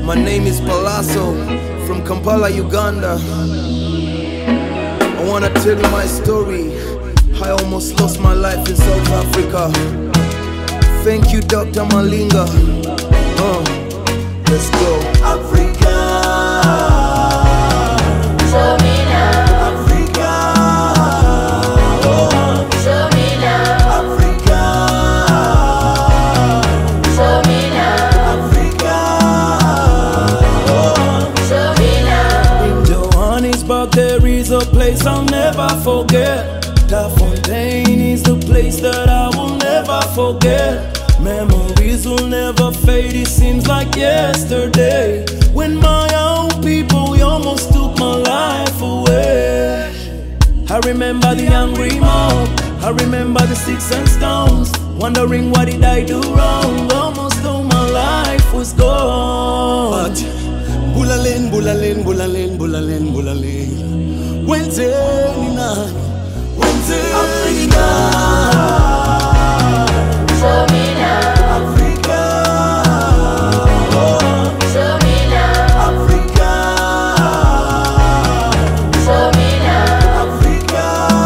My name is Palazzo from Kampala, Uganda. I wanna tell you my story. I almost lost my life in South Africa. Thank you, Dr. Malinga. Let's go. Africa, show me love. Africa, show me love. Africa, show me love. Africa, show me love. In Johannesburg there is a place I'll never forget. The Fontaine is the place that I will never forget. Memories will never fade, it seems like yesterday, when my own people almost took my life away. I remember the angry mob, I remember the sticks and stones, wondering what did I do wrong. Almost all my life was gone. But Bulalen, Bulalen, Bulalen, Bulalen, Bulalen, wenzeni nani, wenzeni Africa, show me love. Africa, show me love. Africa, show me love. Africa,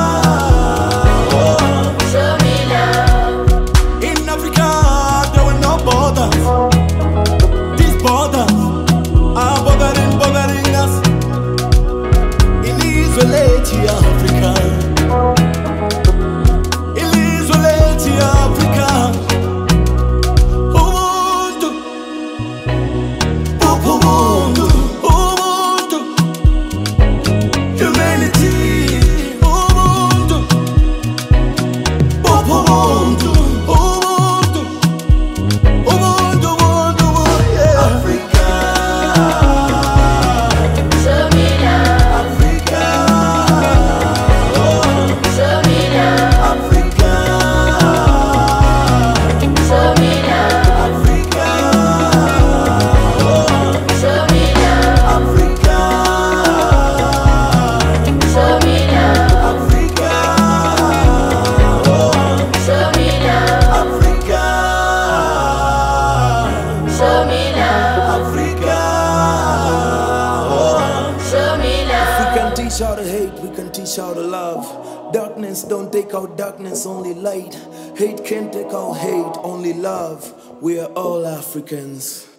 show me love. In Africa there were no borders. These borders are bothering us. In isolate Africa, in isolate Africa. Ubuntu, Ubuntu, Ubuntu, humanity. Ubuntu, Ubuntu, Ubuntu, Ubuntu, Ubuntu, yeah. Africa, show me love. Africa, show me love. Africa, show me love. Africa, show me love. Africa, show me love. Africa, show me love. Africa, show me love. Africa, show me love. We can teach how to hate, we can teach how to love. Darkness don't take out darkness, only light. Hate can't take out hate, only love. We are all Africans.